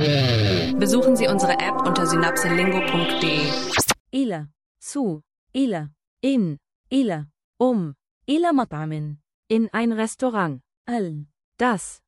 Besuchen Sie unsere App unter synapselingo.de. إلى zu إلى in إلى إلى مطعم in ein Restaurant, das,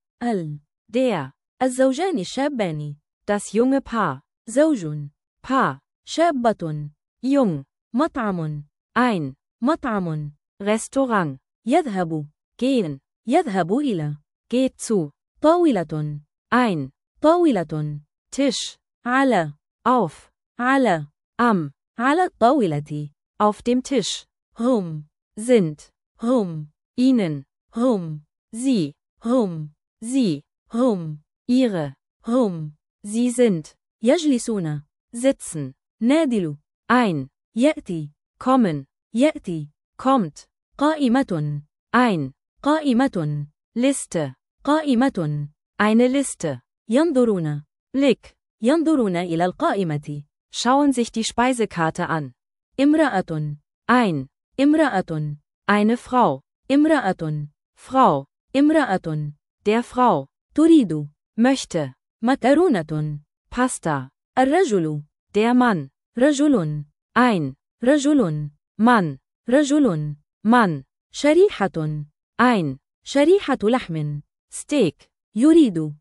der, الزوجان الشابان das junge Paar, زوج Paar, شابة jung, مطعم ein, مطعم Restaurant, يذهب gehen, يذهب إلى geht zu, طاولة ein, طاولة Tisch, على auf, على am, على الطاولة auf dem Tisch, هم sind, هم ihnen, هم sie, هم sie, هم ihre, هم sie sind, يجلسون sitzen, نادل ein, يأتي kommen, يأتي kommt, قائمة ein, قائمة Liste, قائمة eine Liste, ينظرون Blick, ينظرون إلى القائمة schauen sich die Speisekarte an, امرأة ein, امرأة eine Frau, امرأة Frau, امرأة der Frau, تريد möchte, مكرونة Pasta, الرجل der Mann, رجل ein, رجل Mann, رجل Mann, شريحة ein, شريحة لحم Steak, يريد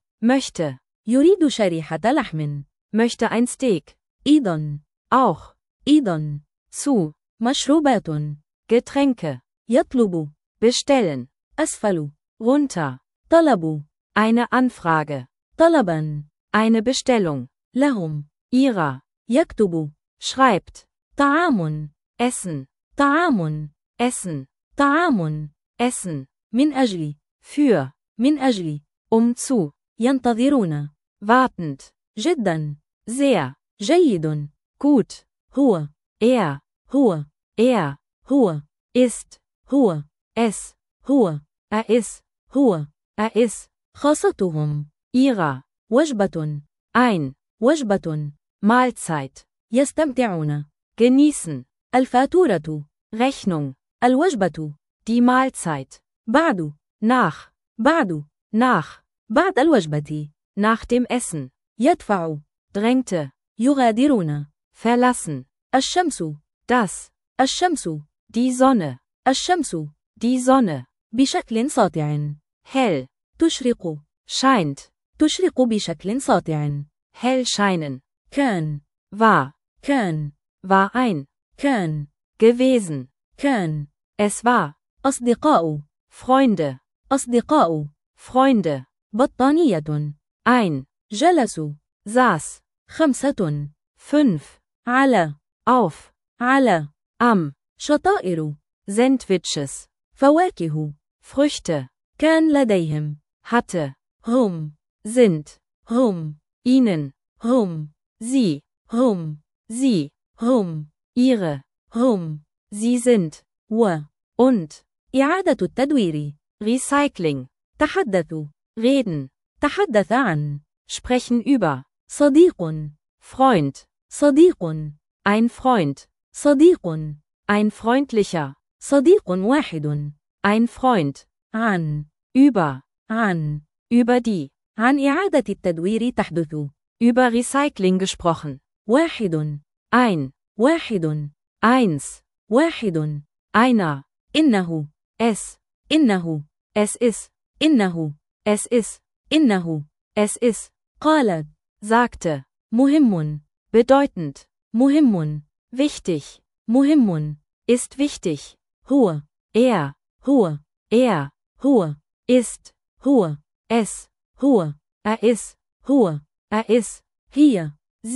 möchte شريحة لحم ein Steak, أيضا auch, zu, مشروبات Getränke, يطلب bestellen, أسفل runter, طلب eine Anfrage, طلبا eine Bestellung, لهم ihrer, يكتب schreibt, طعام essen, طعام essen, طعام essen, من أجل für, من أجل zu, ينتظرون wartend, جدا sehr, جيد gut, هو er, هو ist, هو es, هو ist, هو ist, خاصتهم ihrer, وجبة ein, وجبة Mahlzeit, يستمتعون genießen, الفاتورة Rechnung, الوجبة die Mahlzeit, بعد بعد الوجبة nach dem Essen, يدفع drängte, يغادرون verlassen, الشمس الشمس, الشمس die Sonne, بشكل ساطع hell, تشرق بشكل ساطع hell scheinen, كان war ein, كان gewesen, es war, أصدقاء Freunde, بطانية ein, جلسوا saß, 5 5, على auf, am, شطائر Sandwiches, فواكه Früchte, كان لديهم hatte, هم sind, ihnen, هم sie, ihre, هم sie sind, und, إعادة التدوير Recycling, reden تحدث عن sprechen über, صديق ein Freund, ein freundlicher, واحد ein Freund, عن über die, عن إعادة التدوير تحدث über Recycling gesprochen, واحد eins, einer, إنه es ist, es ist, قالت sagte, مهم bedeutend, wichtig, ist wichtig, هو er, ist, es, هو ist, هي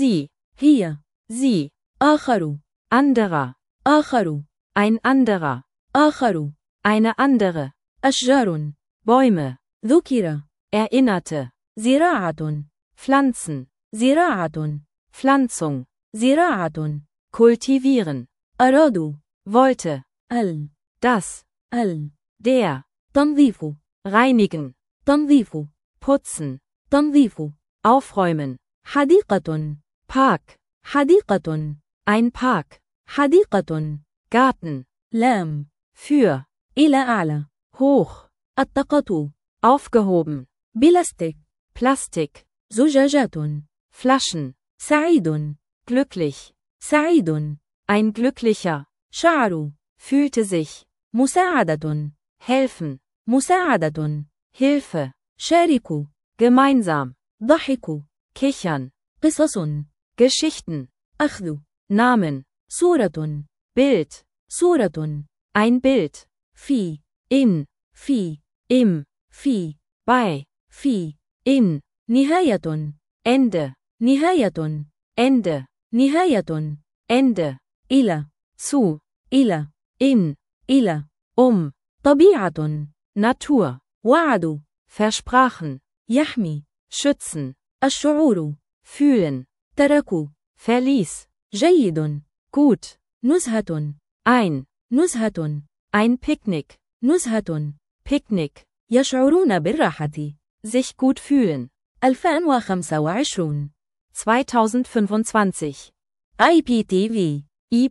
sie, آخر anderer, ein anderer, eine andere, أشجار Bäume, ذكر erinnerte, زراعة pflanzen, Pflanzung, kultivieren, أرادوا wollte, das, der, تنظيف reinigen, putzen, aufräumen, حديقة Park, ein Park, Garten, لام für, إلى أعلى hoch, الطاقة aufgehoben, بلاستيك Plastik, زجاجات Flaschen. سعيد. Glücklich. سعيد. Ein Glücklicher. شعر. Fühlte sich. مساعدة. Helfen. مساعدة. Hilfe. شاركوا. Gemeinsam. ضحكوا. Kichern. قصص. Geschichten. أخذ. Namen. صورة. Bild. صورة. Ein Bild. في. In. في. Im. في. Bei. في. In. نهاية. Ende. نهاية. Ende. نهاية. Ende. إلى. Zu. إلى. In. إلى. طبيعة. Natur. وعد. Versprachen. يحمي. Schützen. الشعور. Fühlen. تركوا. Verließ. جيد. Gut. نزهة. Ein. نزهة. Ein Picknick. نزهة. Picknick. يشعرون بالراحة. Sich gut fühlen. 2025. 2025. IPTV.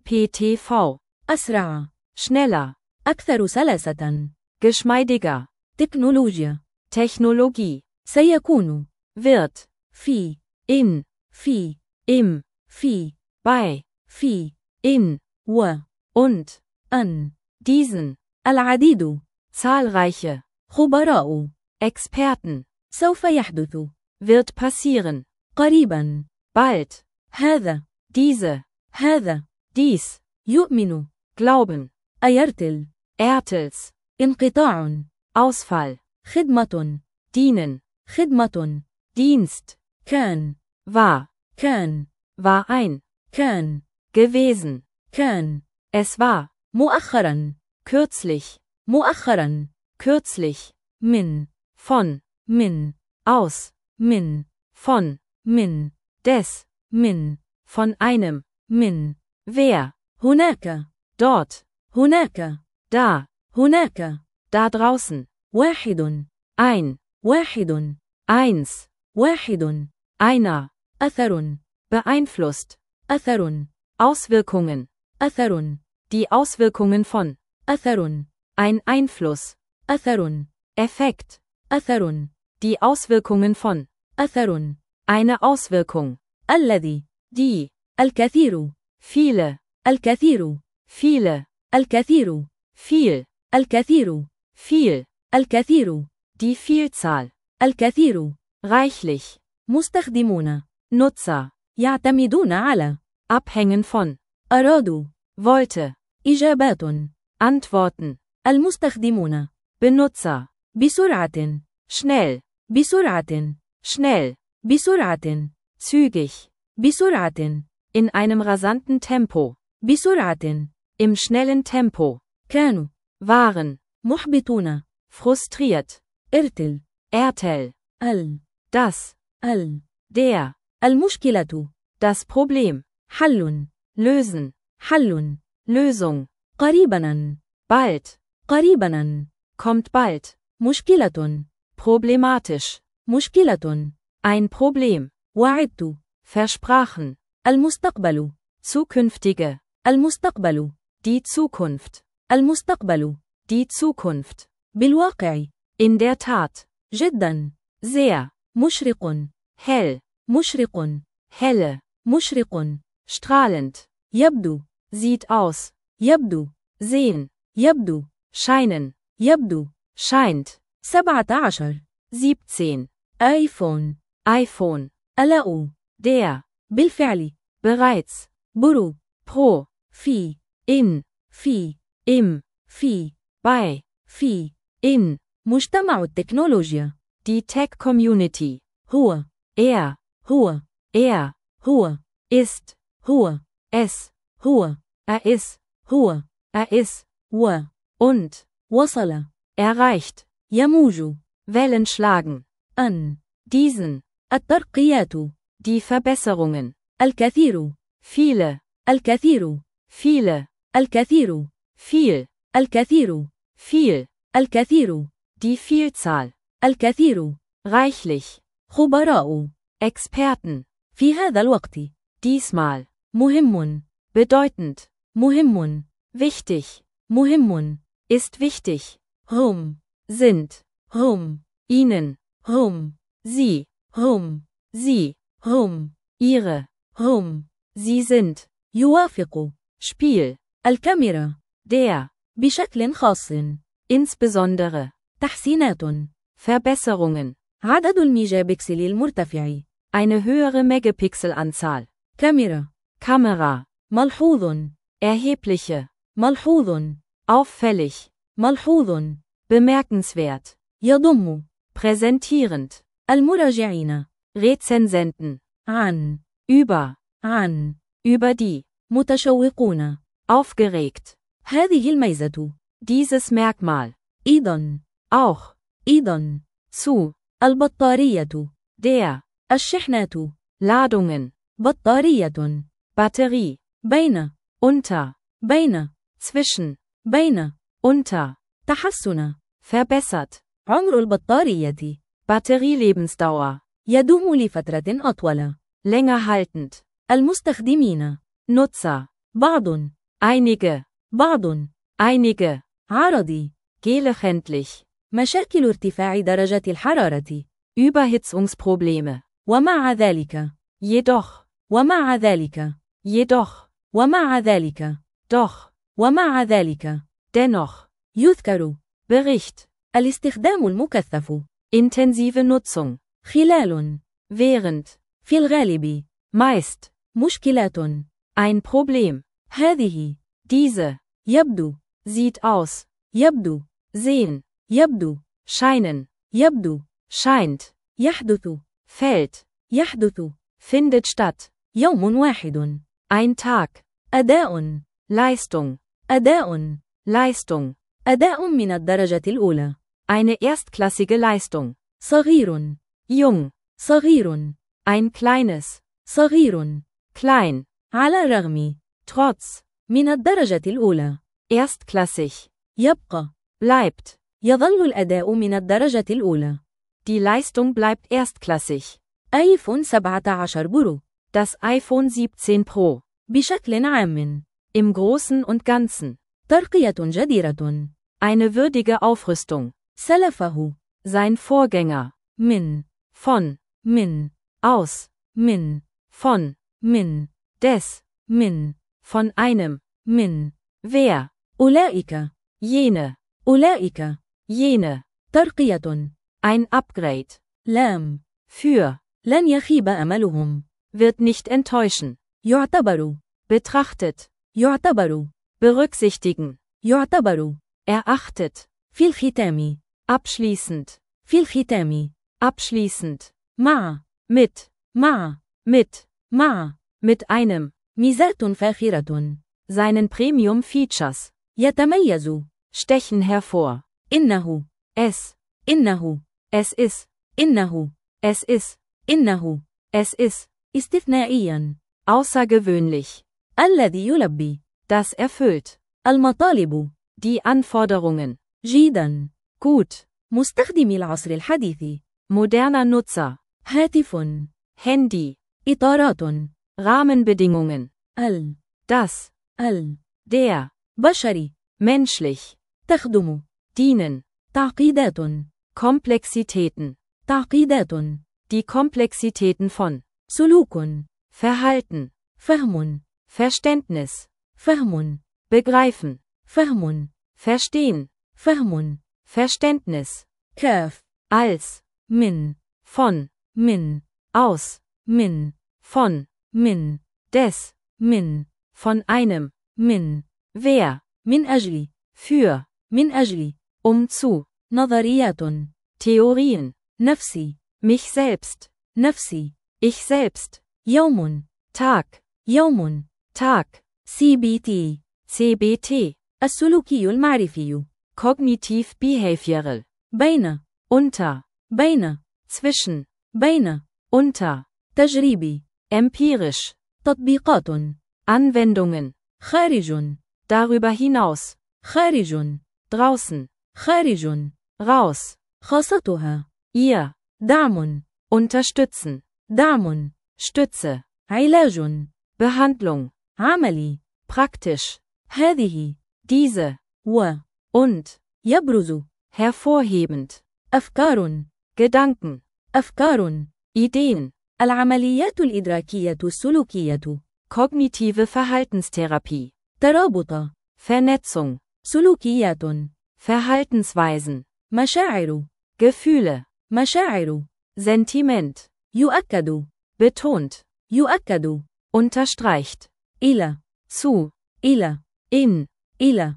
IPTV. أسرع. Schneller. أكثر سلاسة. Geschmeidiger. تكنولوجيا. Technologie. سيكون. Wird. في. In. في. Im. في. Bei. في. In. و. Und. أن. Diesen. العديد. Zahlreiche. خبراء. Experten. سوف يحدث. Wird passieren. قريبا. Bald. هذا. Diese. هذا. Dies. يؤمن. Glauben. أيرتل. Airtels. انقطاع. Ausfall. خدمة. Dienen. خدمة. Dienst. كان. War. كان. War ein. كان. Gewesen. كان. Es war. مؤخرا. Kürzlich. مؤخرا. Kürzlich. من. Von. من. Aus. من. Von. من. Des. من. Von einem. من. Wer. هناك. Dort. هناك. Da. هناك. Da draußen. واحد. Ein. واحد. Eins. واحد. Einer. أثر. Beeinflusst. أثر. Auswirkungen. أثر. Die Auswirkungen von. أثر. Ein Einfluss. أثر. Effekt. أثر. Die Auswirkungen von. أثر. Eine Auswirkung. الذي. Die. الكثير. Viele. الكثير. Viele. الكثير. Viel. الكثير. Viel. الكثير. Die Vielzahl. الكثير. Reichlich. مستخدمون. Nutzer. يعتمدون على. Abhängen von. أرادوا. Wollte. إجابات. Antworten. المستخدمون. Benutzer. بسرعة. Schnell. بسرعة. Schnell. بسرعة. Zügig. بسرعة. In einem rasanten Tempo. بسرعة. Im schnellen Tempo. كانوا. Waren. محبطون. Frustriert. ارتل. Airtel. Das. Der. المشكلة. Das Problem. حل. Lösen. حل. Lösung. قريبا. Bald. قريبا. Kommt bald. مشكلة. Problematisch. مشكلة. Ein Problem. وعدت. Versprachen. المستقبل. Zukünftige. المستقبل. Die Zukunft. المستقبل. Die Zukunft. بالواقع. In der Tat. جدا. Sehr. مشرق. Hell. مشرق. Helle. مشرق. Strahlend. يبدو. Sieht aus. يبدو. Sehen. يبدو. Scheinen. يبدو. Scheint. 17. 17. آيفون. iPhone. ألاء. Der. بالفعل. Bereits. برو. Pro. في. In. في. Im. في. Bei. في. In. مجتمع التكنولوجيا. Die Tech Community. هو. Er. هو. Er. هو. Ist. هو. Es. هو. Ist. هو. Ist. و. Und. وصل. Erreicht. يموج. Wellen schlagen. أن. Diesen. الترقيات. Die Verbesserungen. الكثير. Viele. الكثير. Viele. الكثير. Viel. الكثير. Viel. الكثير. Die Vielzahl. الكثير. Reichlich. خبراء. Experten. في هذا الوقت. Diesmal. مهم. Bedeutend. مهم. Wichtig. مهم. Ist wichtig. هم. Sind. هم. Ihnen. هم. Sie. هم. Sie. هم. ihre, هم. sie sind, يوافق. Spiel, الكاميرا. der, بشكل خاص. insbesondere, تحسينات. Verbesserungen, عدد الميجابكسل المرتفع. eine höhere Megapixelanzahl, كاميرا. Kamera, ملحوظ. erhebliche, ملحوظ. auffällig, ملحوظ. bemerkenswert, يضم. präsentierend, المراجعين. Rezensenten, عن. عن, über die, متشوقون. aufgeregt, هذه الميزة. dieses Merkmal, أيضا. auch, أيضا. zu, البطارية. der, الشحنات. Ladungen, بطارية. Batterie, بين. unter, بين. zwischen, بين. unter, تحسن. verbessert, عمر البطارية. Batterielebensdauer, يدوم لفترة أطول. länger haltend, المستخدمين. Nutzer, بعض. einige, بعض. عرضي. gelegendlich, مشاكل ارتفاع درجة الحرارة. Überhitzungsprobleme, ومع ذلك. jedoch, ومع ذلك. ومع ذلك. doch, ومع ذلك. dennoch, يذكر. Bericht, الاستخدام المكثف. intensive Nutzung, خلال. während, في الغالب. meist, مشكلات. ein Problem, هذه. diese, يبدو. sieht aus, يبدو. sehen, يبدو. scheinen, يبدو. scheint, يحدث. fällt, يحدث. findet statt, يوم واحد. ein Tag, أداء. Leistung, أداء. Leistung, أداء من الدرجة الأولى. eine erstklassige Leistung, صغير. jung, صغير. ein kleines, صغير. klein, على الرغم. trotz, من الدرجة الأولى. erstklassig, يبقى. bleibt, يظل الأداء من الدرجة الأولى. die Leistung bleibt erstklassig, آيفون 17 برو. das iPhone 17 Pro, بشكل عام. im Großen und Ganzen, ترقية جديرة. eine würdige Aufrüstung, سلفه. sein Vorgänger, من. von, aus, von. des, من. von einem, من. wer, أولئك. jene, أولئك. jene, ترقية. ein Upgrade, لام. für, لن يخيب أملهم. wird nicht enttäuschen, يعتبر. betrachtet, يعتبر. berücksichtigen, يعتبر. erachtet, في الختام. abschließend, في الختام. abschließend, مع. mit, mit einem, ميزات فاخرة. seinen Premium Features, يتميز. stechen hervor, إنه. es ist, إنه. إنه. استثنائيا. außergewöhnlich, الذي يلبي. das erfüllt, المطالب. die Anforderungen, جيدا. gut, مستخدمي العصر الحديث. moderner Nutzer, هاتف. Handy, إطارات. Rahmenbedingungen, das, der, بشري. menschlich, تخدم. dienen, تعقيدات. Komplexitäten, die Komplexitäten von سلوك. Verhalten, فهم. Verständnis, فهم. begreifen, فهم. verstehen, فهم. Verständnis, كاف. als, من. von, aus, von, des, von einem, wer, من أجل. für, من أجل. zu, نظريات. Theorien, نفسي. mich selbst, نفسي. ich selbst, يوم. Tag, Tag, CBT. CBT, السلوكي المعرفي. Cognitive Behavioral, بين. unter, بين. zwischen, بين. unter, تجريبي. empirisch, تطبيقات. Anwendungen, خارج. darüber hinaus, خارج. draußen, خارج. raus, خاصتها. ihr, دعم. unterstützen, دعم. Stütze, علاج. Behandlung, عملي. praktisch, هذه. diese, und, يبرز. hervorhebend, أفكار. Gedanken, أفكار. Ideen, العمليات الإدراكية السلوكية. Kognitive Verhaltenstherapie. ترابط. Vernetzung. سلوكيات. Verhaltensweisen. مشاعر. Gefühle. مشاعر. Sentiment. يؤكد. Betont. يؤكد. Unterstreicht. إلى. Zu. إلى. In. إلى.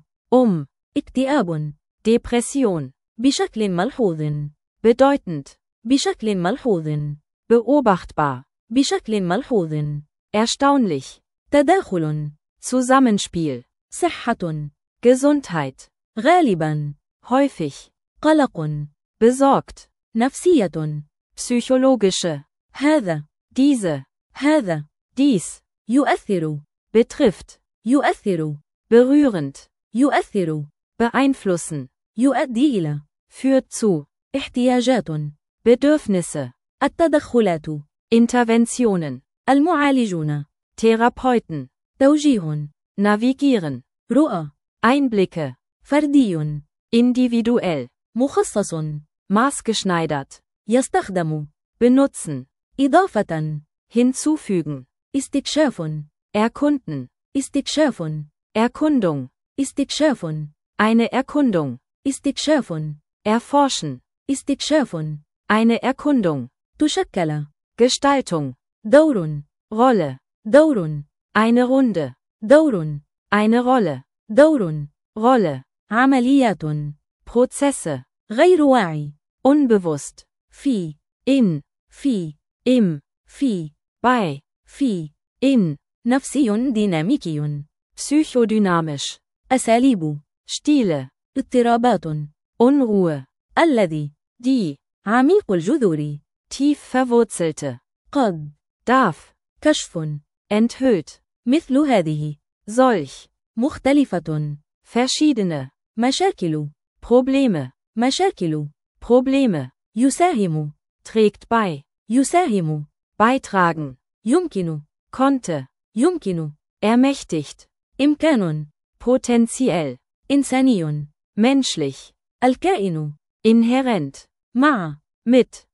اكتئاب. Depression. بشكل ملحوظ. Bedeutend. بشكل ملحوظ. Beobachtbar. بشكل ملحوظ. Erstaunlich. تداخل. Zusammenspiel. صحة. Gesundheit. غالبا. Häufig. قلق. Besorgt. نفسية. Psychologische. هذا. Diese. هذا. Dies. يؤثر. Betrifft. يؤثر. Berührend. يؤثر. Beeinflussen. يؤدي إلى. Führt zu. احتياجات. Bedürfnisse. التدخلات. Interventionen. المعالجون. Therapeuten. توجيه. Navigieren. رؤى. Einblicke. فردي. Individuell. مخصص. Maßgeschneidert. يستخدم. Benutzen. إضافة. Hinzufügen. استكشاف. Erkunden. استكشاف. Erkundung. استكشاف. Eine Erkundung. استكشاف. Erforschen. استكشاف. Eine Erkundung. تشكل. Gestaltung. دور. Rolle. دور. Eine Runde. دور. Eine Rolle. دور. Rolle. عمليات. Prozesse. غير واعي. Unbewusst. في. In. في. Im. في. Bei. في. In. نفسي ديناميكي. Psychodynamisch. أساليب. Stile. اضطرابات. Unruhe. الذي. Die. عميق الجذور. Tief verwurzelte. قد. Darf. كشف. Enthüllt. مثل هذه. Solch. مختلفة. Verschiedene. مشاكل. Probleme. مشاكل. Probleme. يساهم. Trägt bei. يساهم. Beitragen. يمكن. Konnte. يمكن. Ermächtigt. إمكان. Potentiell. إنساني. Menschlich. الكائن. Inhärent. مع. Mit.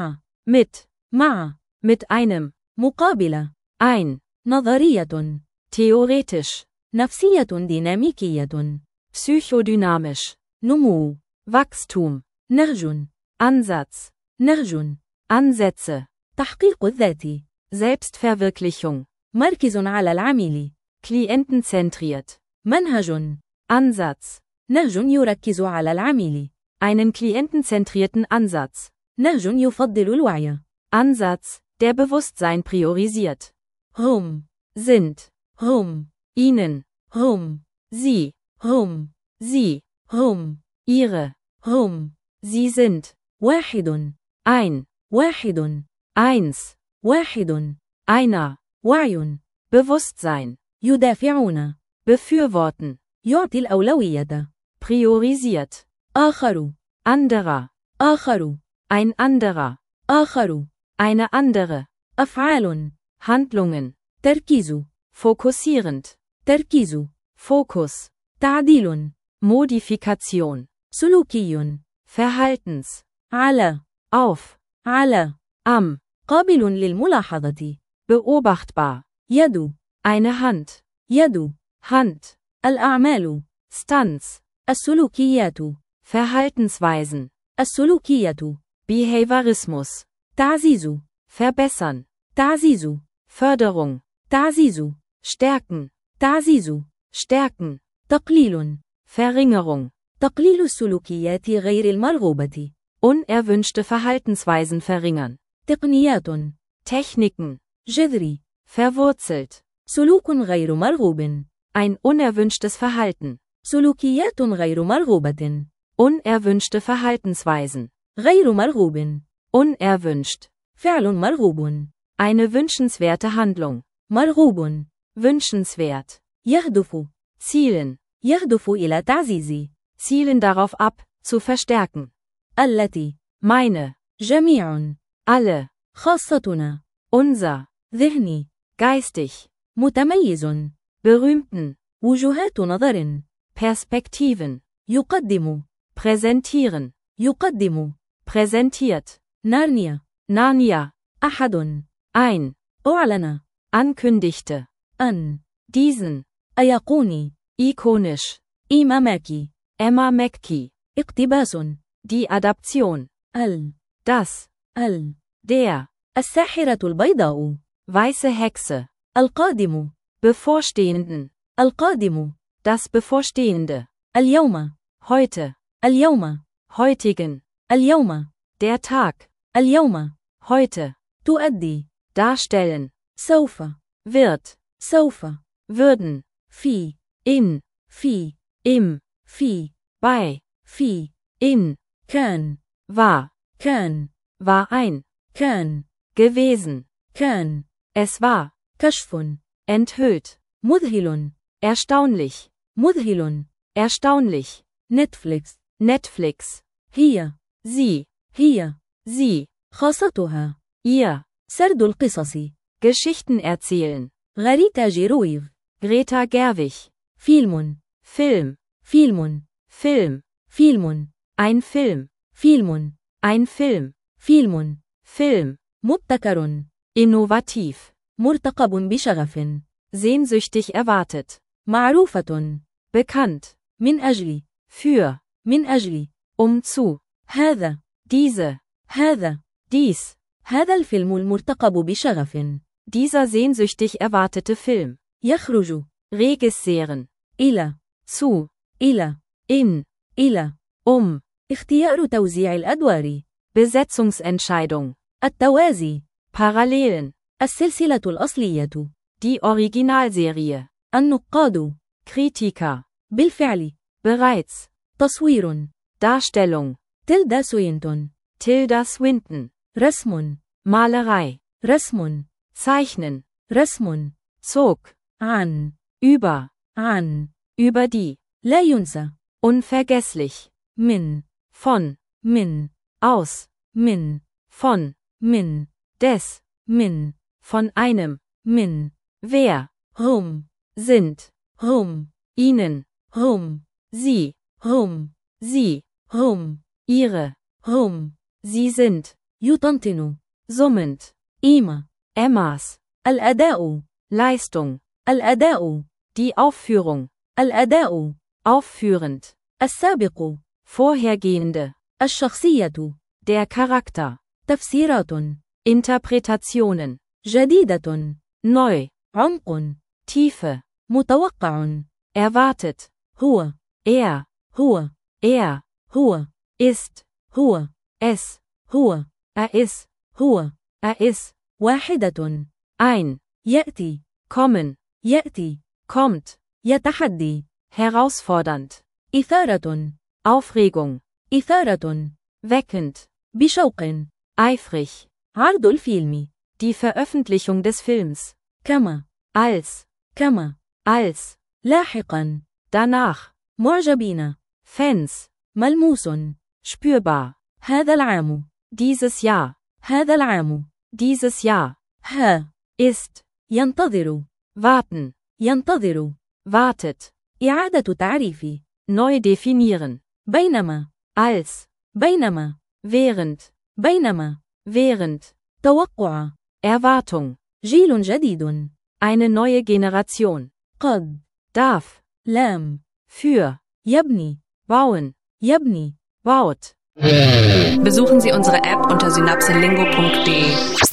مع. Mit einem. مقابلة. Ein. نظرية. Theoretisch. نفسية ديناميكية. Psychodynamisch. نمو. Wachstum. نهج. Ansatz. نهج. Ansätze. تحقيق الذات. Selbstverwirklichung. مركز على العميل. Klientenzentriert. منهج. Ansatz. نهج يركز على العميل. Einen klientenzentrierten Ansatz. نهج يفضل الوعي. Ansatz, der Bewusstsein priorisiert. هم. Sind. هم. Ihnen. هم. Sie. هم. Sie. هم. Ihre. هم. Sie sind. واحد. Ein. واحد. Eins. واحد. Einer. وعي. Bewusstsein. يدافعون. Befürworten. يعطي الأولوية. Priorisiert. آخر. Anderer. آخر. Ein anderer. آخر. Eine andere. أفعال. Handlungen. تركيز. Fokussierend. تركيز. Fokus. تعديل. Modifikation. سلوكي. Verhaltens. على. Auf. على. Am. قابل للملاحظة. Beobachtbar. يد. Eine Hand. يد. Hand. الأعمال. Stunts. السلوكيات. Verhaltensweisen. السلوكية. Behaviorismus. تعزيز. Verbessern. تعزيز. Förderung. تعزيز. Stärken. تعزيز. Stärken. تقليل. Verringerung. تقليل السلوكيات غير المرغوبة. Unerwünschte Verhaltensweisen verringern. تقنيات. Techniken. جذري. Verwurzelt. سلوك غير مرغوب. Ein unerwünschtes Verhalten. سلوكيات غير مرغوبة. Unerwünschte Verhaltensweisen. غير مرغوب. Unerwünscht. فعل مرغوب. Eine wünschenswerte Handlung. مرغوب. Wünschenswert. يهدف. Zielen. يهدف إلى تعزيز. Zielen darauf ab, zu verstärken. التي. Meine. جميع. Alle. خاصتنا. Unser. ذهني. Geistig. متميز. Berühmten. وجهات نظر. Perspektiven. يقدم. Präsentieren. يقدم. Präsentiert. نارنيا. Narnia. أحد. ein, أعلن. ankündigte, أن. diesen, أيقوني. ikonisch, إمامك. Emma Mackey, اقتباس. die Adaption, das, der, الساحرة البيضاء. weiße Hexe, القادم. bevorstehenden, القادم. das Bevorstehende, اليوم. heute, اليوم. heutigen, اليوم. der Tag, اليوم. heute, تؤدي. darstellen, سوف. wird, سوف. würden, في. in, في. im, في. bei, في. in, كان. war, كان. war ein, كان. gewesen, كان. es war, كشف. enthüllt, مذهل. erstaunlich, مذهل. erstaunlich, نتفليكس. Netflix, هي. sie, هي. sie, خاصتها. ihr, سرد القصص. Geschichten erzählen, غريتا جيرويف. Greta Gerwig, فيلم. Film, فيلم. Film, فيلم. ein Film, فيلم. ein Film, فيلم. Film, مبتكر. innovativ, مرتقب بشغف. sehnsüchtig erwartet, معروفة. bekannt, من أجل. für, من أجل. zu, هذا. diese, هذا. dies, هذا الفيلم المرتقب بشغف. dieser sehnsüchtig erwartete Film, يخرج. Regisseeren, إلى. zu, إلى. in, إلى. اختيار توزيع الأدوار. Besetzungsentscheidung, التوازي. Parallelen, السلسلة الأصلية. die Originalserie, النقاد. Kritiker, بالفعل. bereits, تصوير. Darstellung, تيلدا سوينتون. Tilda Swinton, رسم. Malerei, رسم. Zeichnen, رسم. zog, عن. über, عن. über die, لا ينسى. unvergesslich, من. von, من. aus, من. von, من. des, من. von einem, من. wer, هم. sind, هم. ihnen, هم. sie, هم. sie, هم. ihre, هم. sie sind, يطنطن. summend, قيمة. Emmas, الأداء. Leistung, الأداء. die Aufführung, الأداء. aufführend, السابق. vorhergehende, الشخصية. der Charakter, تفسيرات. Interpretationen, جديدة. neu, عمق. Tiefe, متوقع. erwartet, هو. er, هو. er, هو. ist, هو. es, هو. ist, هو. ist, واحدة. ein, يأتي. kommen, يأتي. kommt, يتحدي. herausfordernd, إثارة. Aufregung, إثارة. weckend, بشوق. eifrig, عرض الفيلم. die Veröffentlichung des Films, كما. als, كما. als, لاحقا. danach, معجبين. Fans, ملموس. spürbar, هذا العام. dieses Jahr, هذا العام. dieses Jahr, ها. ist, ينتظر. warten, ينتظر. wartet, إعادة تعريف. neu definieren, بينما. als, بينما. während, بينما. während, توقع. Erwartung, جيل جديد. eine neue Generation, قد. darf, لام. für, يبني. bauen, يبني. baut. Besuchen Sie unsere App unter synapselingo.de.